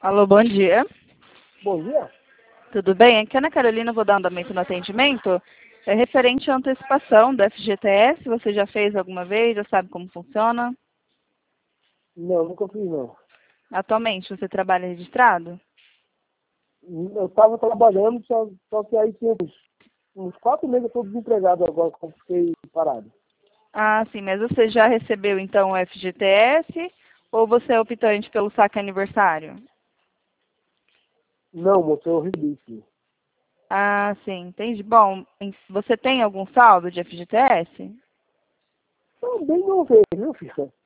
Alô, bom dia. Bom dia. Tudo bem? Aqui é a Ana Carolina, vou dar um andamento no atendimento. É referente à antecipação do FGTS. Você já fez alguma vez? Já sabe como funciona? Não, nunca fiz não. Atualmente, você trabalha registrado? Eu estava trabalhando, só que aí tinha uns 4 meses eu estou desempregado agora, que eu fiquei parado. Ah, sim, mas você já recebeu então o FGTS ou você é optante pelo saque aniversário? Não, moço, eu recebi sim. Ah, sim, entendi. Bom, você tem algum saldo de FGTS? Também não vejo, viu, filha?